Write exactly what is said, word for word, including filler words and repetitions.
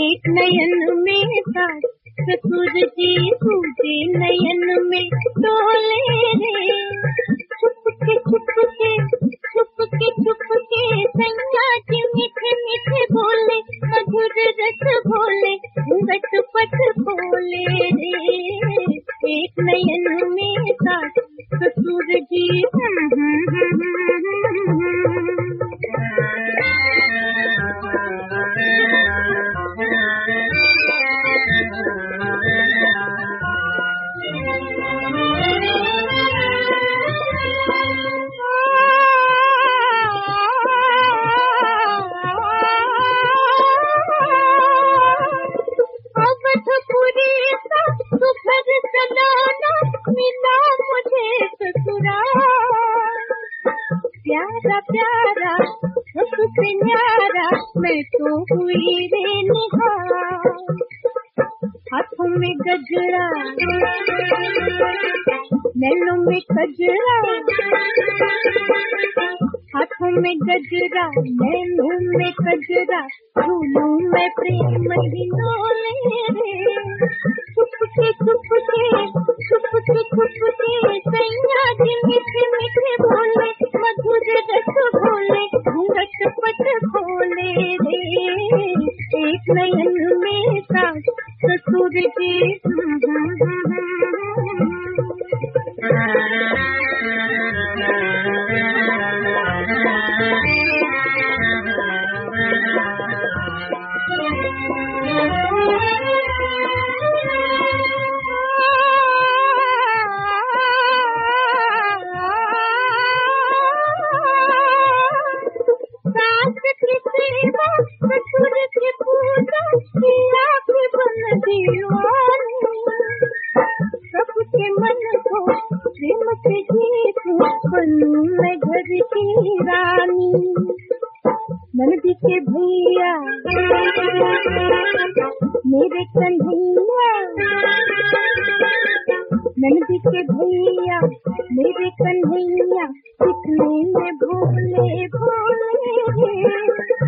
एक नयन में सास ससुर जी सूझे नयन में तोले रे। छुपके छुपके छुपके छुपके सैया जी मीठे मीठे बोले मधुर रस भोले घूंघट पट खोले रे। एक नयन में सास ससुर जी प्यारा प्यारा सबसे न्यारा मैं तो हुई रे निहार। हाथों में गजरा नैनों में कजरा, हाथों में गजरा नैनों में कजरा झूलूं मैं प्रेम हिंडोले रे। छुपके छुपके छुपके छुपके सैया जी मीठे मीठे बोले मधुर रस भोले घूंघट पट खोले रे। एक नयन में सास ससुर जी ससुर की पूजा किया की बन दीवानी। सबके मन को प्रेम से जीतूं बनूं मैं घर की रानी। नंदी के भैया मेरे कन्हैया, नंदी के भैया मेरे कन्हैया दिखने में भोले भोले।